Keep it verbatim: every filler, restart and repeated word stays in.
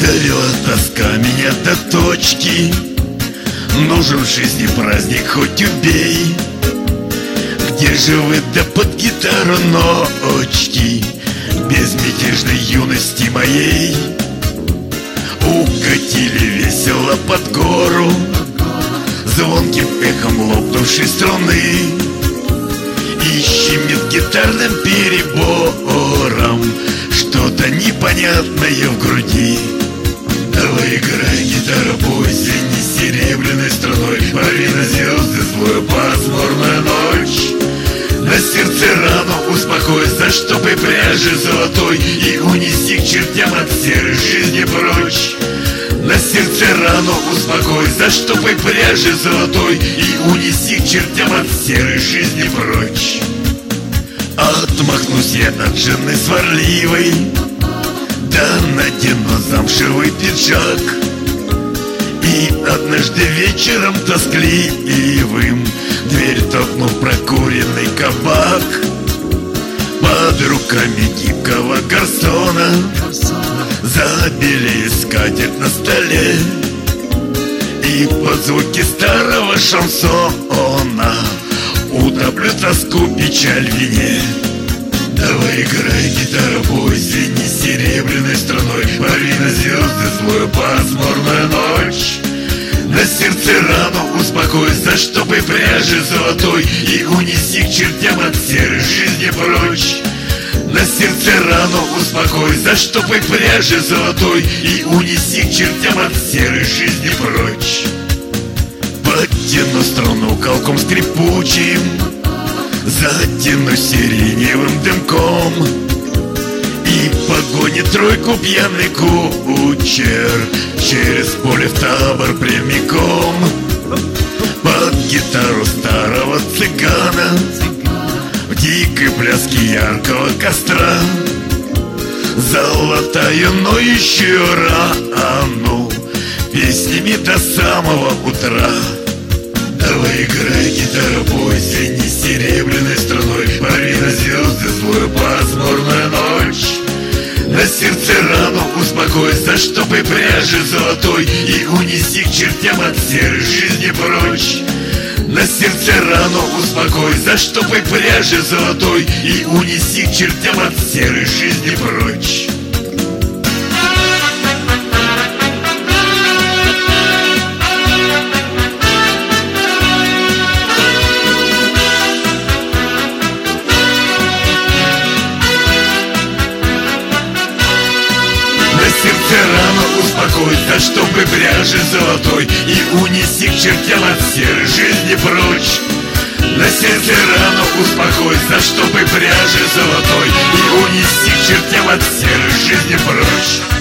Довела тоска меня до точки. Нужен в жизни праздник, хоть убей. Где же вы, да под гитару ночки безмятежной юности моей? Укатили весело под гору звонким эхом лопнувшей струны, и щемит гитарным перебором что-то непонятное в груди. Давай играй, гитара, бойся, не серебряной струной, пари на звезды свою пасмурную ночь. На сердце рану успокой, заштопай пряжи золотой и унеси к чертям от серой жизни прочь. На сердце рану успокой, заштопай пряжи золотой и унеси к чертям от серой жизни прочь. Отмахнусь я от жены сварливой, да надену замшевый пиджак, и однажды вечером тоскливым дверь толкнув прокуренный кабак, под руками гибкого гарсона забелеет скатерть на столе, и под звуки старого шансона утоплю тоску, печаль в вине. Давай играй, гитара, бойся, не серебряной струной, пари на звезды свою пасмурную ночь. На сердце рану успокой, заштопай пряжи золотой и унеси к чертям от серой жизни прочь. На сердце рану успокой, заштопай пряжи золотой и унеси к чертям от серой жизни прочь. Подтяну струну колком скрипучим, затяну сиреневым дымком, и погонит тройку пьяный кучер через поле в табор прямиком. Под гитару старого цыгана в дикой пляске яркого костра золотаю ноющую рану песнями до самого утра. Давай играй, гитара, бойся, не серебряной струной, пари на звезды свою пасмурную ночь. На сердце рану успокой, заштопай пряжи золотой и унеси к чертям от серой жизни прочь. На сердце рану успокой, заштопай пряжи золотой и унеси к чертям от серой жизни прочь. Сердце рану успокой, заштопай пряжи золотой и унеси к чертям от серой жизни прочь. На сердце рану успокой, заштопай пряжи золотой и унеси к чертям от серой жизни прочь.